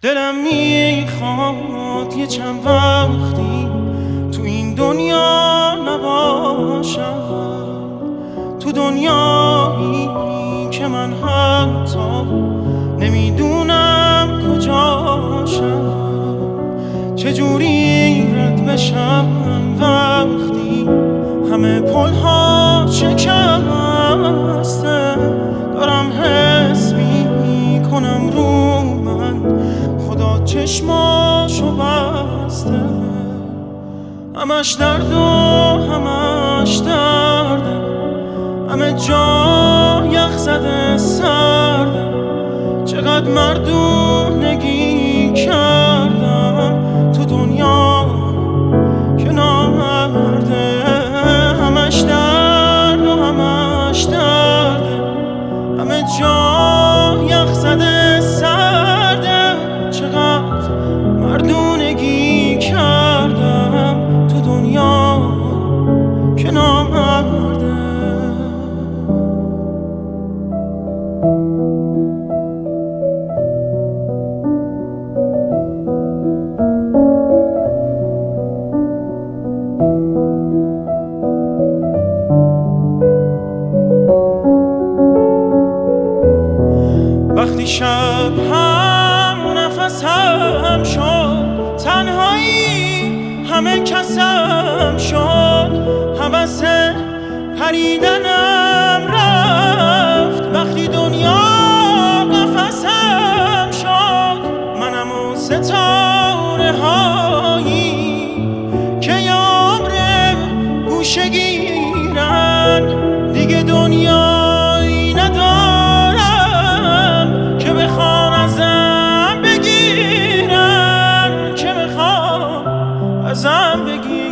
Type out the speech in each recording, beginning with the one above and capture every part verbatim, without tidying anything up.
دلم میخواد یه چند وقتی تو این دنیا نباشم، تو دنیایی که من حتی نمیدونم کجاشم. چجوری رد بشم وقتی همه پل‌ها شکسته، دارم حس میکنم رو من خدا چشماشو بسته. همش درد و همش درده، همه جا یخ زده سرده. چقدر مردونگی کردم تو دنیا که نامرده. همش درد و همش درده، همه جا یخ زده سرده. چقدر مردونگی کردم تو دنیا که نامرده. وقتی شب هم نفس هم شد، تنهایی همه کسم شد. حوث پریدنم رفت وقتی دنیا قفسم شد. منم و ستاره هایی که عمر گوشه گیرن، دیگه دنیایی ندارم که بخوان ازم بگیرن، که بخوان ازم بگیرن.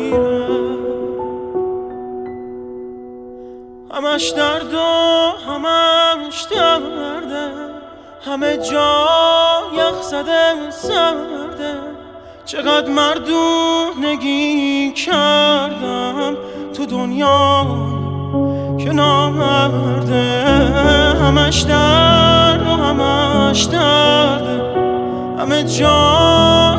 همش درد و همش درده، همه جا یخ زده سرده. چقدر مردونگی کردم تو دنیا که نامرده. همش درد و همش درده، همه جا